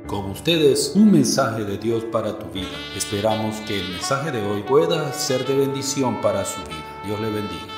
Con ustedes, un mensaje de Dios para tu vida. Esperamos que el mensaje de hoy pueda ser de bendición para su vida. Dios le bendiga.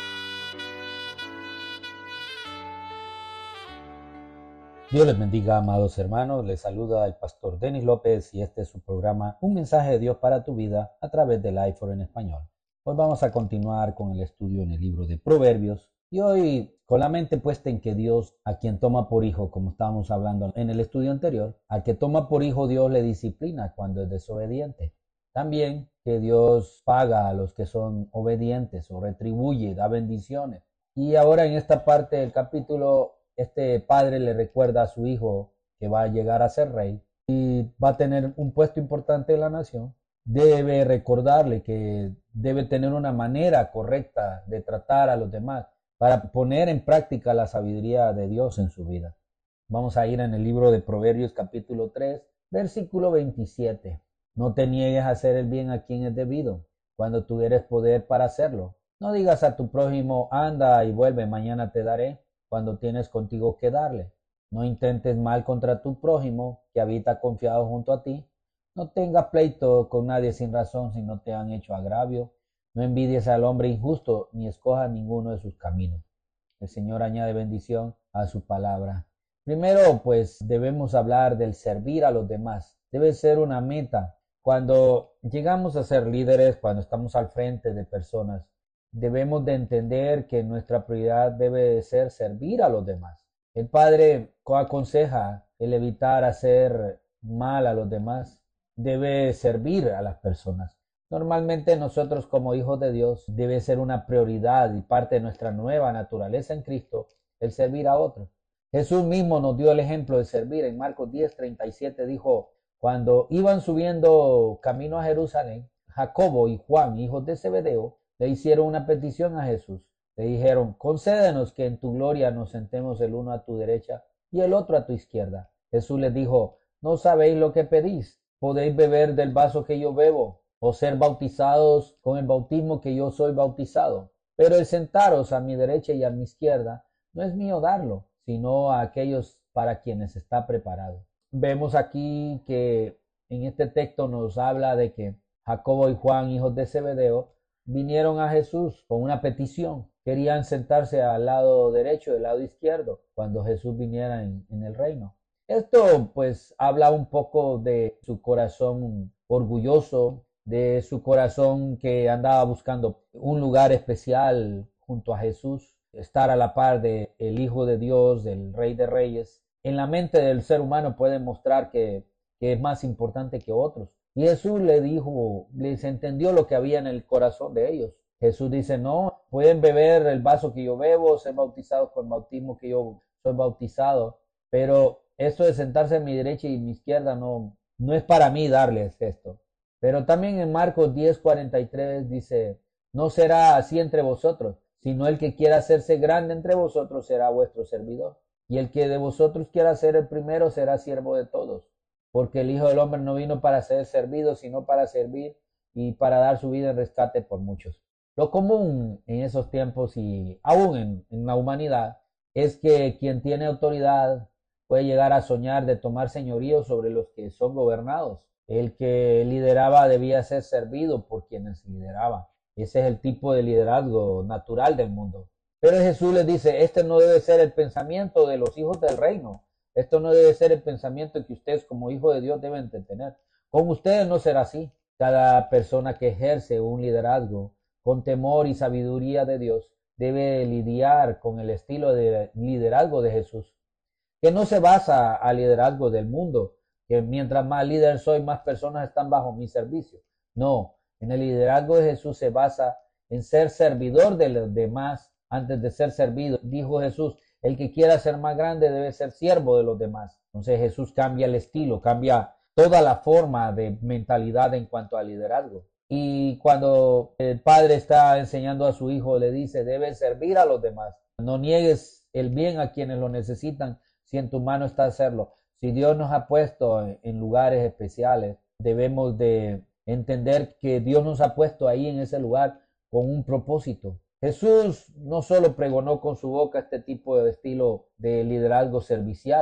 Dios les bendiga, amados hermanos. Les saluda el pastor Denis López y este es su programa Un mensaje de Dios para tu vida a través del iPhone en español. Hoy vamos a continuar con el estudio en el libro de Proverbios y hoy con la mente puesta en que Dios, a quien toma por hijo, como estábamos hablando en el estudio anterior, al que toma por hijo Dios le disciplina cuando es desobediente. También que Dios paga a los que son obedientes o retribuye, da bendiciones. Y ahora en esta parte del capítulo, este padre le recuerda a su hijo que va a llegar a ser rey y va a tener un puesto importante en la nación. Debe recordarle que debe tener una manera correcta de tratar a los demás para poner en práctica la sabiduría de Dios en su vida. Vamos a ir en el libro de Proverbios capítulo 3, versículo 27. No te niegues a hacer el bien a quien es debido, cuando tuvieres poder para hacerlo. No digas a tu prójimo, anda y vuelve, mañana te daré, cuando tienes contigo que darle. No intentes mal contra tu prójimo, que habita confiado junto a ti. No tengas pleito con nadie sin razón si no te han hecho agravio. No envidies al hombre injusto, ni escojas ninguno de sus caminos. El Señor añade bendición a su palabra. Primero, pues debemos hablar del servir a los demás. Debe ser una meta. Cuando llegamos a ser líderes, cuando estamos al frente de personas, debemos de entender que nuestra prioridad debe ser servir a los demás. El Padre aconseja el evitar hacer mal a los demás. Debe servir a las personas. Normalmente nosotros como hijos de Dios debe ser una prioridad y parte de nuestra nueva naturaleza en Cristo el servir a otros. Jesús mismo nos dio el ejemplo de servir. En Marcos 10:37 dijo, cuando iban subiendo camino a Jerusalén, Jacobo y Juan, hijos de Zebedeo, le hicieron una petición a Jesús. Le dijeron, concédenos que en tu gloria nos sentemos el uno a tu derecha y el otro a tu izquierda. Jesús les dijo, no sabéis lo que pedís. ¿Podéis beber del vaso que yo bebo o ser bautizados con el bautismo que yo soy bautizado? Pero el sentaros a mi derecha y a mi izquierda no es mío darlo, sino a aquellos para quienes está preparado. Vemos aquí que en este texto nos habla de que Jacobo y Juan, hijos de Zebedeo, vinieron a Jesús con una petición. Querían sentarse al lado derecho y al lado izquierdo cuando Jesús viniera en el reino. Esto pues habla un poco de su corazón orgulloso, de su corazón que andaba buscando un lugar especial junto a Jesús, estar a la par del Hijo de Dios, del Rey de Reyes. En la mente del ser humano puede mostrar que es más importante que otros. Y Jesús le dijo, les entendió lo que había en el corazón de ellos. Jesús dice, no, pueden beber el vaso que yo bebo, ser bautizados con el bautismo que yo soy bautizado, pero esto de sentarse a mi derecha y mi izquierda no es para mí darles esto. Pero también en Marcos 10:43 dice, no será así entre vosotros, sino el que quiera hacerse grande entre vosotros será vuestro servidor. Y el que de vosotros quiera ser el primero será siervo de todos. Porque el Hijo del Hombre no vino para ser servido, sino para servir y para dar su vida en rescate por muchos. Lo común en esos tiempos y aún en la humanidad es que quien tiene autoridad puede llegar a soñar de tomar señorío sobre los que son gobernados. El que lideraba debía ser servido por quienes lideraban. Ese es el tipo de liderazgo natural del mundo. Pero Jesús les dice, este no debe ser el pensamiento de los hijos del reino. Esto no debe ser el pensamiento que ustedes como hijos de Dios deben de tener. Con ustedes no será así. Cada persona que ejerce un liderazgo con temor y sabiduría de Dios debe lidiar con el estilo de liderazgo de Jesús, que no se basa al liderazgo del mundo, que mientras más líder soy, más personas están bajo mi servicio. No, en el liderazgo de Jesús se basa en ser servidor de los demás antes de ser servido. Dijo Jesús, el que quiera ser más grande debe ser siervo de los demás. Entonces Jesús cambia el estilo, cambia toda la forma de mentalidad en cuanto al liderazgo. Y cuando el padre está enseñando a su hijo, le dice, debes servir a los demás. No niegues el bien a quienes lo necesitan si en tu mano está hacerlo. Si Dios nos ha puesto en lugares especiales, debemos de entender que Dios nos ha puesto ahí en ese lugar con un propósito. Jesús no solo pregonó con su boca este tipo de estilo de liderazgo servicial,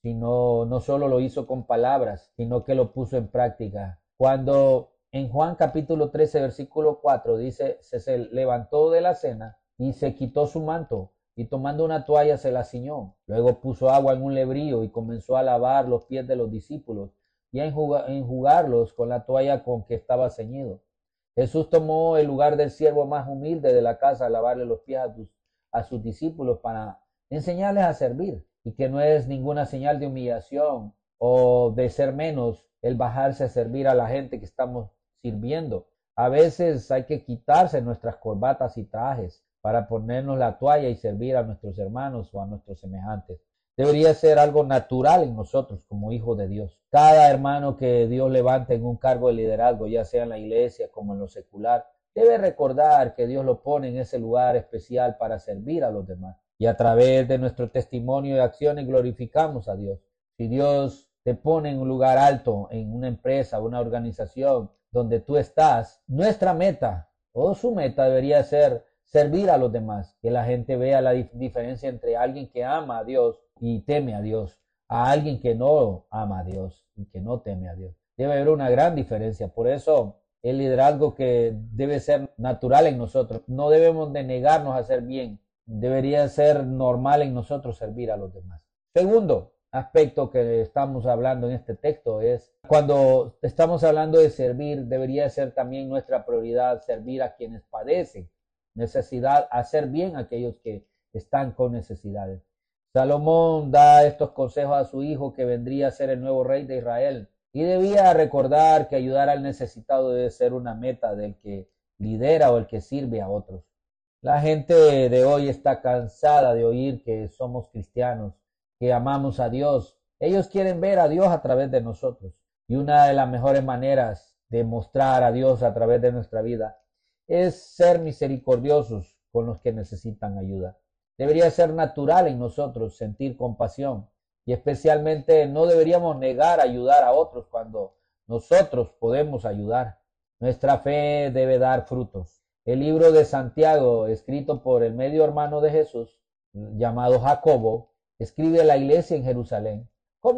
sino no solo lo hizo con palabras, sino que lo puso en práctica. Cuando en Juan capítulo 13, versículo 4 dice, se levantó de la cena y se quitó su manto y tomando una toalla se la ciñó. Luego puso agua en un lebrillo y comenzó a lavar los pies de los discípulos y a enjugarlos con la toalla con que estaba ceñido. Jesús tomó el lugar del siervo más humilde de la casa a lavarle los pies a sus discípulos para enseñarles a servir, y que no es ninguna señal de humillación o de ser menos el bajarse a servir a la gente que estamos sirviendo. A veces hay que quitarse nuestras corbatas y trajes para ponernos la toalla y servir a nuestros hermanos o a nuestros semejantes. Debería ser algo natural en nosotros como hijos de Dios. Cada hermano que Dios levante en un cargo de liderazgo, ya sea en la iglesia como en lo secular, debe recordar que Dios lo pone en ese lugar especial para servir a los demás. Y a través de nuestro testimonio y acciones glorificamos a Dios. Si Dios te pone en un lugar alto, en una empresa, una organización donde tú estás, nuestra meta o su meta debería ser servir a los demás, que la gente vea la diferencia entre alguien que ama a Dios y teme a Dios, a alguien que no ama a Dios y que no teme a Dios. Debe haber una gran diferencia. Por eso el liderazgo que debe ser natural en nosotros. No debemos de negarnos a hacer bien. Debería ser normal en nosotros servir a los demás. Segundo aspecto que estamos hablando en este texto es cuando estamos hablando de servir, debería ser también nuestra prioridad servir a quienes padecen necesidad, hacer bien a aquellos que están con necesidades. Salomón da estos consejos a su hijo que vendría a ser el nuevo rey de Israel y debía recordar que ayudar al necesitado debe ser una meta del que lidera o el que sirve a otros. La gente de hoy está cansada de oír que somos cristianos, que amamos a Dios. Ellos quieren ver a Dios a través de nosotros. Y una de las mejores maneras de mostrar a Dios a través de nuestra vida es ser misericordiosos con los que necesitan ayuda. Debería ser natural en nosotros sentir compasión y especialmente no deberíamos negar ayudar a otros cuando nosotros podemos ayudar. Nuestra fe debe dar frutos. El libro de Santiago, escrito por el medio hermano de Jesús, llamado Jacobo, escribe a la iglesia en Jerusalén.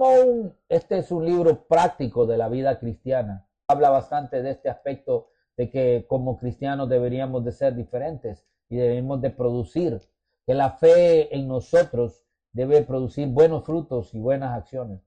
Este es un libro práctico de la vida cristiana. Habla bastante de este aspecto de que como cristianos deberíamos de ser diferentes y debemos de producir, que la fe en nosotros debe producir buenos frutos y buenas acciones.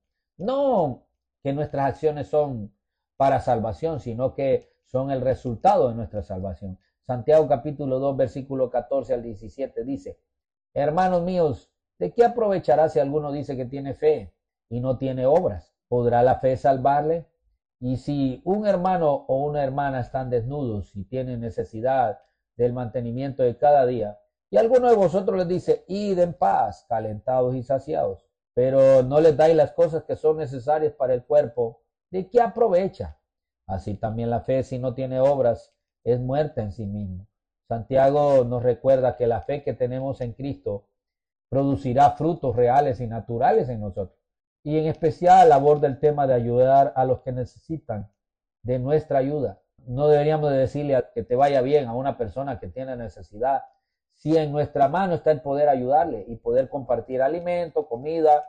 No que nuestras acciones son para salvación, sino que son el resultado de nuestra salvación. Santiago capítulo 2, versículo 14 al 17 dice, hermanos míos, ¿de qué aprovechará si alguno dice que tiene fe y no tiene obras? ¿Podrá la fe salvarle? Y si un hermano o una hermana están desnudos y tienen necesidad del mantenimiento de cada día, y alguno de vosotros les dice, id en paz, calentados y saciados, pero no les dais las cosas que son necesarias para el cuerpo, ¿de qué aprovecha? Así también la fe, si no tiene obras, es muerta en sí misma. Santiago nos recuerda que la fe que tenemos en Cristo producirá frutos reales y naturales en nosotros. Y en especial aborda el tema de ayudar a los que necesitan de nuestra ayuda. No deberíamos de decirle que te vaya bien a una persona que tiene necesidad, si en nuestra mano está el poder ayudarle y poder compartir alimento, comida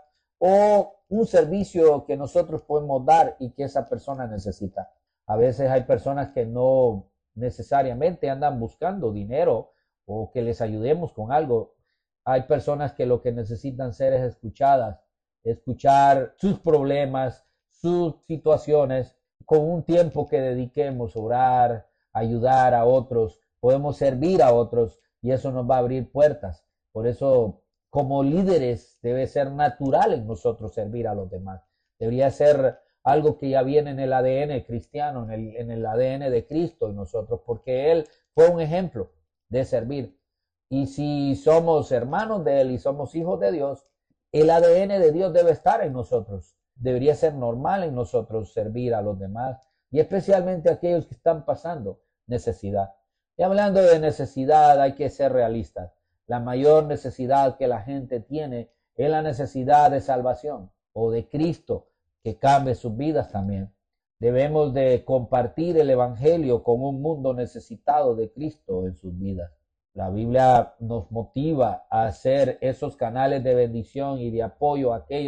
o un servicio que nosotros podemos dar y que esa persona necesita. A veces hay personas que no necesariamente andan buscando dinero o que les ayudemos con algo. Hay personas que lo que necesitan ser es escuchadas, escuchar sus problemas, sus situaciones, con un tiempo que dediquemos a orar, ayudar a otros, podemos servir a otros y eso nos va a abrir puertas. Por eso, como líderes, debe ser natural en nosotros servir a los demás. Debería ser algo que ya viene en el ADN cristiano, en el ADN de Cristo en nosotros, porque Él fue un ejemplo de servir. Y si somos hermanos de Él y somos hijos de Dios, el ADN de Dios debe estar en nosotros. Debería ser normal en nosotros servir a los demás y especialmente a aquellos que están pasando necesidad. Y hablando de necesidad, hay que ser realistas. La mayor necesidad que la gente tiene es la necesidad de salvación o de Cristo que cambie sus vidas también. Debemos de compartir el evangelio con un mundo necesitado de Cristo en sus vidas. La Biblia nos motiva a hacer esos canales de bendición y de apoyo a aquellos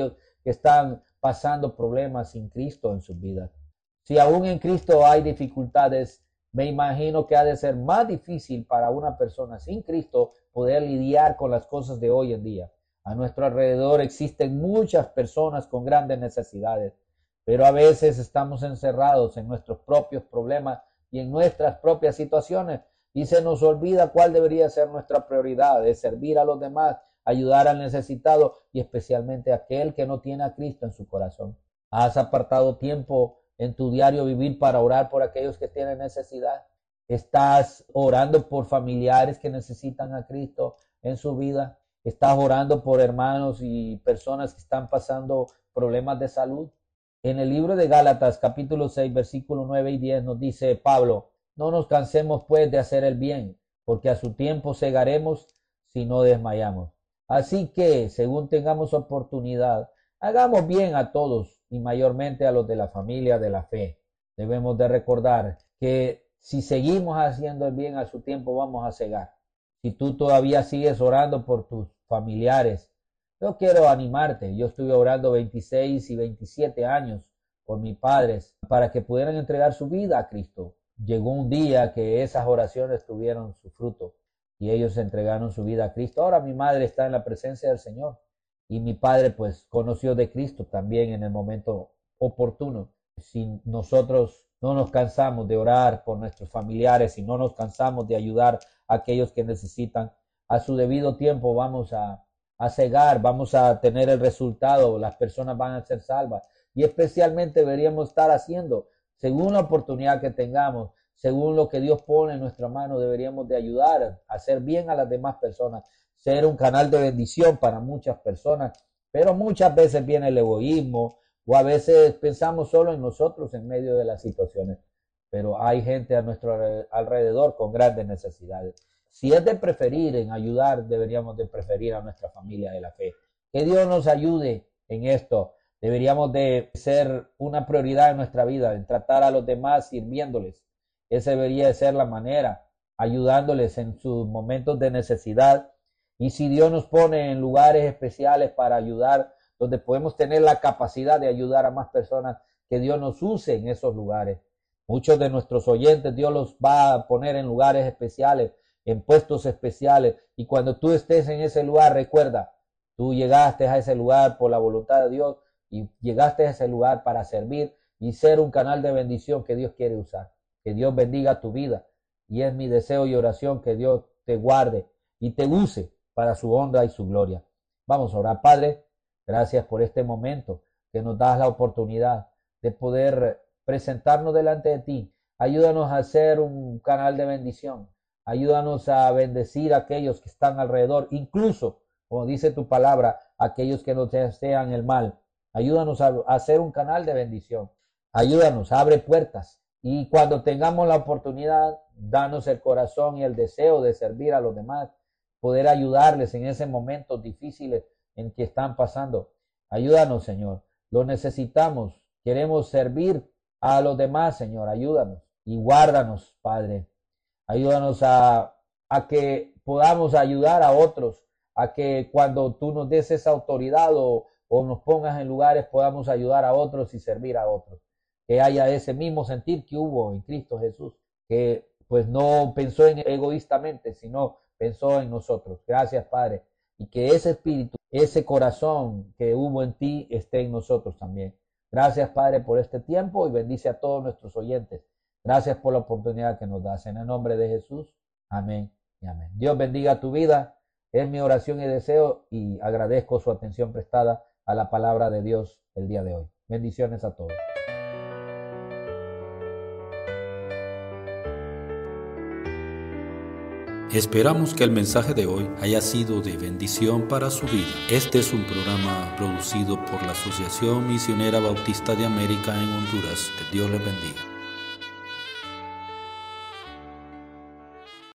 que están pasando problemas sin Cristo en sus vidas. Si aún en Cristo hay dificultades, me imagino que ha de ser más difícil para una persona sin Cristo poder lidiar con las cosas de hoy en día. A nuestro alrededor existen muchas personas con grandes necesidades, pero a veces estamos encerrados en nuestros propios problemas y en nuestras propias situaciones y se nos olvida cuál debería ser nuestra prioridad, de servir a los demás, ayudar al necesitado y especialmente a aquel que no tiene a Cristo en su corazón. ¿Has apartado tiempo en tu diario vivir para orar por aquellos que tienen necesidad? ¿Estás orando por familiares que necesitan a Cristo en su vida? ¿Estás orando por hermanos y personas que están pasando problemas de salud? En el libro de Gálatas, capítulo 6, versículos 9 y 10 nos dice Pablo: no nos cansemos pues de hacer el bien, porque a su tiempo segaremos si no desmayamos. Así que, según tengamos oportunidad, hagamos bien a todos y mayormente a los de la familia de la fe. Debemos de recordar que si seguimos haciendo el bien a su tiempo vamos a cegar. Si tú todavía sigues orando por tus familiares, yo quiero animarte. Yo estuve orando 26 y 27 años por mis padres para que pudieran entregar su vida a Cristo. Llegó un día que esas oraciones tuvieron su fruto y ellos entregaron su vida a Cristo. Ahora mi madre está en la presencia del Señor y mi padre pues conoció de Cristo también en el momento oportuno. Si nosotros no nos cansamos de orar por nuestros familiares, si no nos cansamos de ayudar a aquellos que necesitan, a su debido tiempo vamos a cegar, vamos a tener el resultado, las personas van a ser salvas y especialmente deberíamos estar haciendo, según la oportunidad que tengamos, según lo que Dios pone en nuestra mano, deberíamos de ayudar a hacer bien a las demás personas, ser un canal de bendición para muchas personas, pero muchas veces viene el egoísmo o a veces pensamos solo en nosotros en medio de las situaciones, pero hay gente a nuestro alrededor con grandes necesidades. Si es de preferir en ayudar, deberíamos de preferir a nuestra familia de la fe. Que Dios nos ayude en esto. Deberíamos de ser una prioridad en nuestra vida, en tratar a los demás sirviéndoles. Esa debería de ser la manera, ayudándoles en sus momentos de necesidad. Y si Dios nos pone en lugares especiales para ayudar, donde podemos tener la capacidad de ayudar a más personas, que Dios nos use en esos lugares. Muchos de nuestros oyentes Dios los va a poner en lugares especiales, en puestos especiales. Y cuando tú estés en ese lugar, recuerda, tú llegaste a ese lugar por la voluntad de Dios y llegaste a ese lugar para servir y ser un canal de bendición que Dios quiere usar. Que Dios bendiga tu vida. Y es mi deseo y oración que Dios te guarde y te use para su honra y su gloria. Vamos a orar. Padre, gracias por este momento que nos das la oportunidad de poder presentarnos delante de ti. Ayúdanos a ser un canal de bendición. Ayúdanos a bendecir a aquellos que están alrededor, incluso, como dice tu palabra, aquellos que nos desean el mal. Ayúdanos a ser un canal de bendición. Ayúdanos, abre puertas. Y cuando tengamos la oportunidad, danos el corazón y el deseo de servir a los demás, poder ayudarles en esos momentos difíciles en que están pasando. Ayúdanos, Señor. Lo necesitamos. Queremos servir a los demás, Señor. Ayúdanos y guárdanos, Padre. Ayúdanos a que podamos ayudar a otros, a que cuando tú nos des esa autoridad o nos pongas en lugares, podamos ayudar a otros y servir a otros. Que haya ese mismo sentir que hubo en Cristo Jesús, que pues no pensó en egoístamente, sino pensó en nosotros. Gracias, Padre. Y que ese espíritu, ese corazón que hubo en ti esté en nosotros también. Gracias, Padre, por este tiempo y bendice a todos nuestros oyentes. Gracias por la oportunidad que nos das. En el nombre de Jesús. Amén y amén. Dios bendiga tu vida. Es mi oración y deseo y agradezco su atención prestada a la palabra de Dios el día de hoy. Bendiciones a todos. Esperamos que el mensaje de hoy haya sido de bendición para su vida. Este es un programa producido por la Asociación Misionera Bautista de América en Honduras. Que Dios les bendiga.